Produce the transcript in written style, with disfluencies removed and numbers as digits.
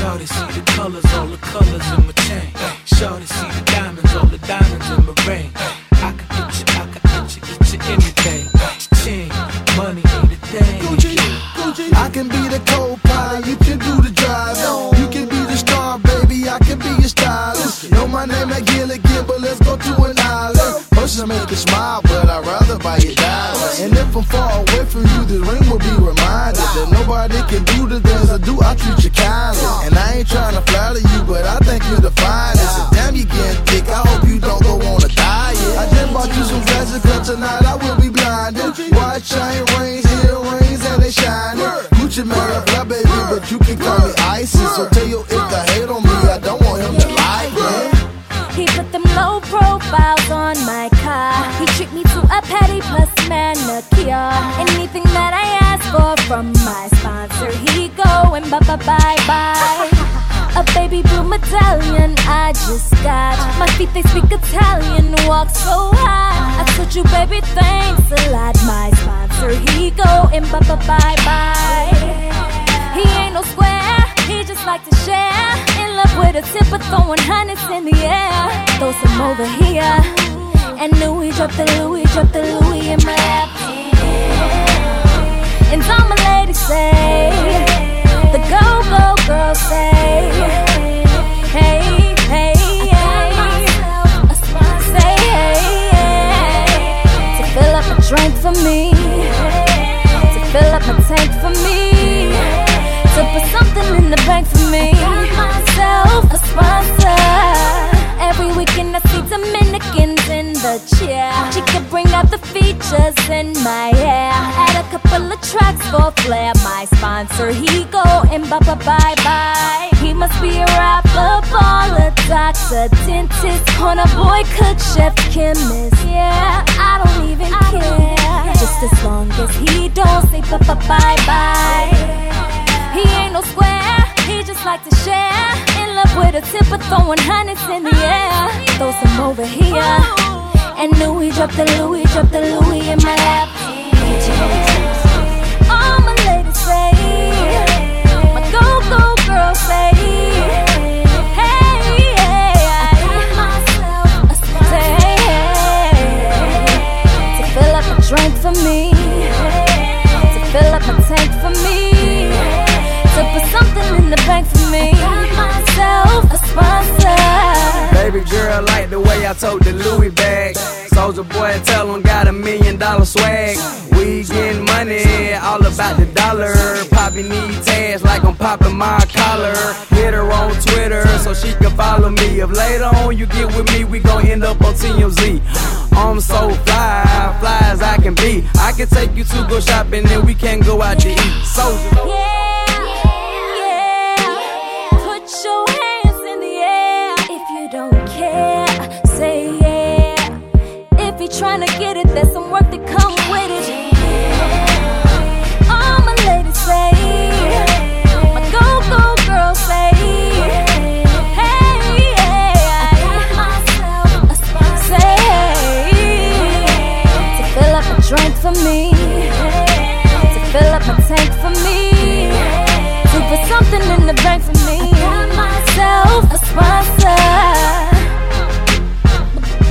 Shawty see the colors, all the colors in my chain. Shawty see the diamonds, all the diamonds in my ring. I can get you anything. Ching, money ain't a thing. I can be the co-pilot, you can do the driving. You can be the star, baby, I can be your stylist. Know my name like Gilligan, but let's go to an island. First I make you smile, but I'd rather buy you diamonds. And if I'm far away from you, this ring will be reminded that nobody can do the things I do, I treat you kindly. And I ain't trying to flatter you, but I think you're the finest. And damn, you getting thick, I hope you don't go on a diet. I just bought you some glasses, cause tonight I will be blinded. Watch chain rings, earrings, and they shining. Gucci Mane, fly baby, but you can call me ISIS. So tell your if to hate on me, I don't want him to like me. He put them low profiles on my car. He treat me to a petty plus manicure. Anything that I ask for from my sponsor, he go and bye-bye. A baby blue medallion I just got. My feet, they speak Italian, walk so high. I told you, baby, thanks a lot. My sponsor, he go and bye-bye. He ain't no square, he just like to share. In love with a tip of throwing hundreds in the air. Throw some over here. And Louis, drop the Louis, drop the Louis in my lap. And all my ladies say, the go-go girls say, hey, hey, hey. Say hey, to fill up a drink for me, to fill up my tank for me, to put something in the bank for me. Myself a sponsor. Every weekend I see Dominicans in the chair. She could bring out the features in my hair. Add a couple of tracks for flair. My sponsor, he go and bye-bye. He must be a rapper, baller, doctor, dentist, corner boy, cook, chef, chemist. Yeah, I don't even care. Just as long as he don't say bye-bye. He ain't no square, he just like to share. In love with a tip of throwing hundreds in the air. Throw some over here. And Louis, drop the Louis, drop the Louis in my lap. All my ladies say, my go-go girls say, hey, hey, say, hey, to fill up a drink for me, to fill up my tank for me, to put something in the bank for me. Myself a sponsor. Baby girl like the way I tote the Louis bag. Soulja Boy tell him got $1 million swag. We getting money, all about the dollar. Poppy need tags like I'm popping my collar. Hit her on Twitter so she can follow me. If later on you get with me, we gon' end up on TMZ. I'm so fly, fly as I can be. I can take you to go shopping and we can go out to eat. Soulja. Yeah. Tryna get it, there's some work that come with it. All my ladies say, my go-go girls say, hey, say, to fill up a drink for me, to fill up my tank for me, to put something in the bank for me. Myself a sponsor.